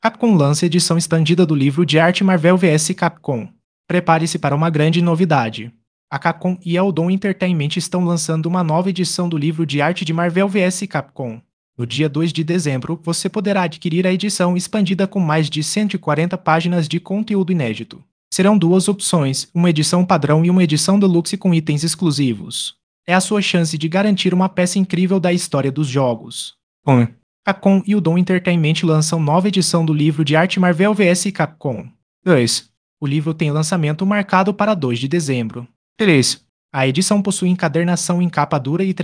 Capcom lança edição expandida do livro de arte Marvel vs Capcom. Prepare-se para uma grande novidade. A Capcom e a Odon Entertainment estão lançando uma nova edição do livro de arte de Marvel vs Capcom. No dia 2 de dezembro, você poderá adquirir a edição expandida com mais de 140 páginas de conteúdo inédito. Serão duas opções, uma edição padrão e uma edição deluxe com itens exclusivos. É a sua chance de garantir uma peça incrível da história dos jogos. 1. Capcom e Odon Entertainment lançam nova edição do livro de arte Marvel vs Capcom. 2. O livro tem lançamento marcado para 2 de dezembro. 3. A edição possui encadernação em capa dura e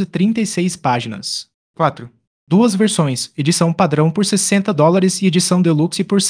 336 páginas. 4. Duas versões, edição padrão por $60 e edição deluxe por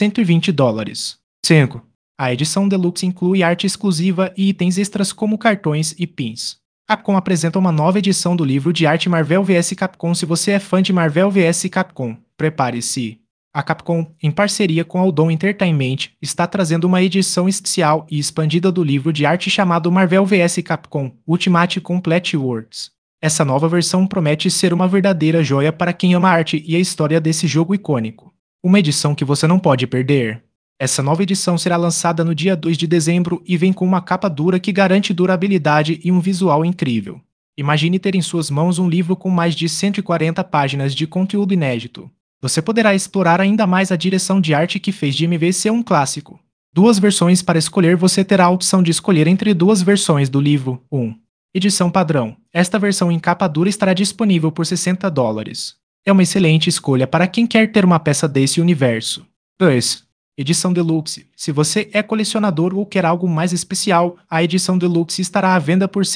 $120. 5. A edição deluxe inclui arte exclusiva e itens extras como cartões e pins. Capcom apresenta uma nova edição do livro de arte Marvel vs Capcom. Se você é fã de Marvel vs Capcom, prepare-se. A Capcom, em parceria com a Odon Entertainment, está trazendo uma edição especial e expandida do livro de arte chamado Marvel vs Capcom Ultimate Complete Works. Essa nova versão promete ser uma verdadeira joia para quem ama a arte e a história desse jogo icônico. Uma edição que você não pode perder. Essa nova edição será lançada no dia 2 de dezembro e vem com uma capa dura que garante durabilidade e um visual incrível. Imagine ter em suas mãos um livro com mais de 140 páginas de conteúdo inédito. Você poderá explorar ainda mais a direção de arte que fez de MVC um clássico. Duas versões para escolher. Você terá a opção de escolher entre duas versões do livro. 1. Edição padrão. Esta versão em capa dura estará disponível por $60. É uma excelente escolha para quem quer ter uma peça desse universo. 2. Edição Deluxe. Se você é colecionador ou quer algo mais especial, a edição Deluxe estará à venda por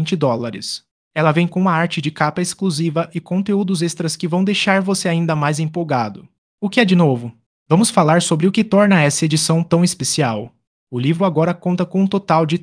$120. Ela vem com uma arte de capa exclusiva e conteúdos extras que vão deixar você ainda mais empolgado. O que é de novo? Vamos falar sobre o que torna essa edição tão especial. O livro agora conta com um total de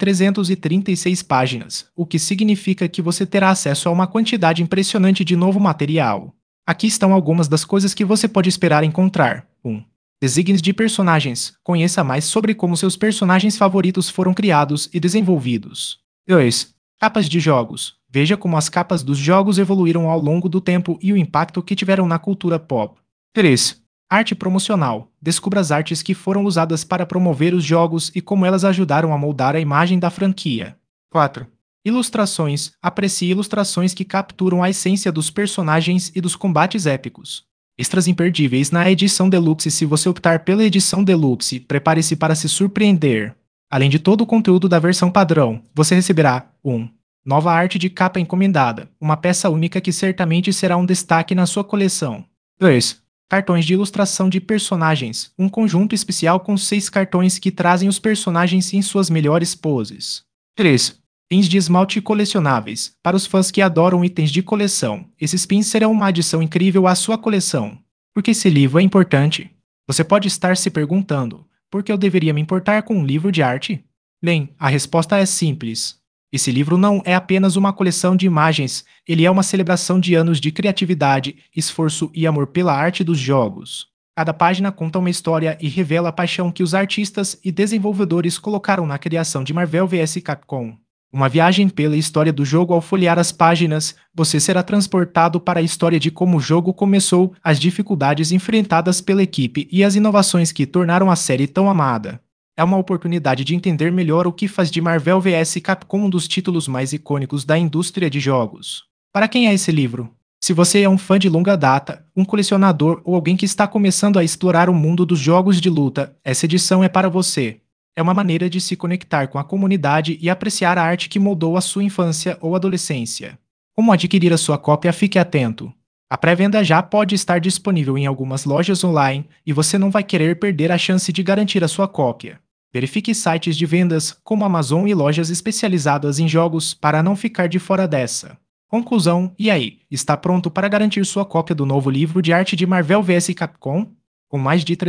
336 páginas, o que significa que você terá acesso a uma quantidade impressionante de novo material. Aqui estão algumas das coisas que você pode esperar encontrar. 1. Designs de personagens. Conheça mais sobre como seus personagens favoritos foram criados e desenvolvidos. 2. Capas de jogos. Veja como as capas dos jogos evoluíram ao longo do tempo e o impacto que tiveram na cultura pop. 3. Arte promocional. Descubra as artes que foram usadas para promover os jogos e como elas ajudaram a moldar a imagem da franquia. 4. Ilustrações. Aprecie ilustrações que capturam a essência dos personagens e dos combates épicos. Extras imperdíveis na edição Deluxe. Se você optar pela edição Deluxe, prepare-se para se surpreender. Além de todo o conteúdo da versão padrão, você receberá 1. Nova arte de capa encomendada, uma peça única que certamente será um destaque na sua coleção. 2. Cartões de ilustração de personagens, um conjunto especial com 6 cartões que trazem os personagens em suas melhores poses. 3. Pins de esmalte colecionáveis. Para os fãs que adoram itens de coleção, esses pins serão uma adição incrível à sua coleção. Por que esse livro é importante? Você pode estar se perguntando, por que eu deveria me importar com um livro de arte? Bem, a resposta é simples. Esse livro não é apenas uma coleção de imagens, ele é uma celebração de anos de criatividade, esforço e amor pela arte dos jogos. Cada página conta uma história e revela a paixão que os artistas e desenvolvedores colocaram na criação de Marvel vs Capcom. Uma viagem pela história do jogo. Ao folhear as páginas, você será transportado para a história de como o jogo começou, as dificuldades enfrentadas pela equipe e as inovações que tornaram a série tão amada. É uma oportunidade de entender melhor o que faz de Marvel vs Capcom um dos títulos mais icônicos da indústria de jogos. Para quem é esse livro? Se você é um fã de longa data, um colecionador ou alguém que está começando a explorar o mundo dos jogos de luta, essa edição é para você. É uma maneira de se conectar com a comunidade e apreciar a arte que moldou a sua infância ou adolescência. Como adquirir a sua cópia? Fique atento. A pré-venda já pode estar disponível em algumas lojas online e você não vai querer perder a chance de garantir a sua cópia. Verifique sites de vendas como Amazon e lojas especializadas em jogos para não ficar de fora dessa. Conclusão: e aí, está pronto para garantir sua cópia do novo livro de arte de Marvel vs Capcom? Com mais de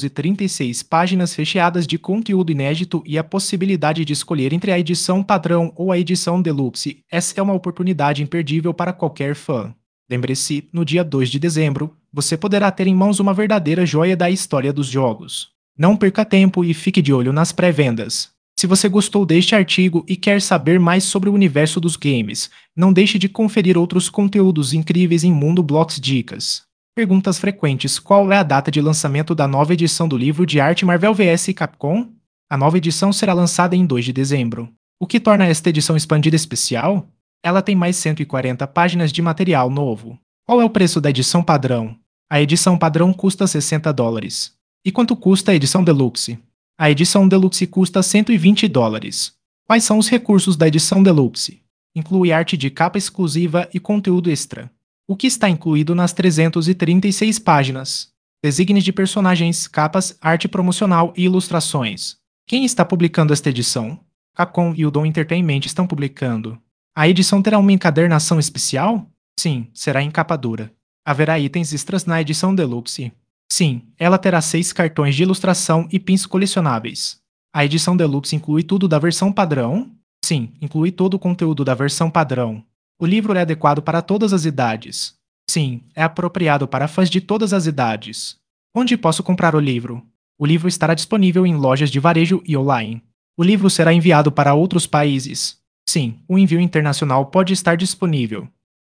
336 páginas recheadas de conteúdo inédito e a possibilidade de escolher entre a edição padrão ou a edição Deluxe, essa é uma oportunidade imperdível para qualquer fã. Lembre-se, no dia 2 de dezembro, você poderá ter em mãos uma verdadeira joia da história dos jogos. Não perca tempo e fique de olho nas pré-vendas. Se você gostou deste artigo e quer saber mais sobre o universo dos games, não deixe de conferir outros conteúdos incríveis em Mundo Blox Dicas. Perguntas frequentes: qual é a data de lançamento da nova edição do livro de arte Marvel vs Capcom? A nova edição será lançada em 2 de dezembro. O que torna esta edição expandida especial? Ela tem mais 140 páginas de material novo. Qual é o preço da edição padrão? A edição padrão custa $60. E quanto custa a edição Deluxe? A edição Deluxe custa $120. Quais são os recursos da edição Deluxe? Inclui arte de capa exclusiva e conteúdo extra. O que está incluído nas 336 páginas? Designes de personagens, capas, arte promocional e ilustrações. Quem está publicando esta edição? Capcom e Udon Entertainment estão publicando. A edição terá uma encadernação especial? Sim, será em capa dura. Haverá itens extras na edição Deluxe? Sim, ela terá 6 cartões de ilustração e pins colecionáveis. A edição Deluxe inclui tudo da versão padrão? Sim, inclui todo o conteúdo da versão padrão. O livro é adequado para todas as idades. Sim, é apropriado para fãs de todas as idades. Onde posso comprar o livro? O livro estará disponível em lojas de varejo e online. O livro será enviado para outros países. Sim, o envio internacional pode estar disponível.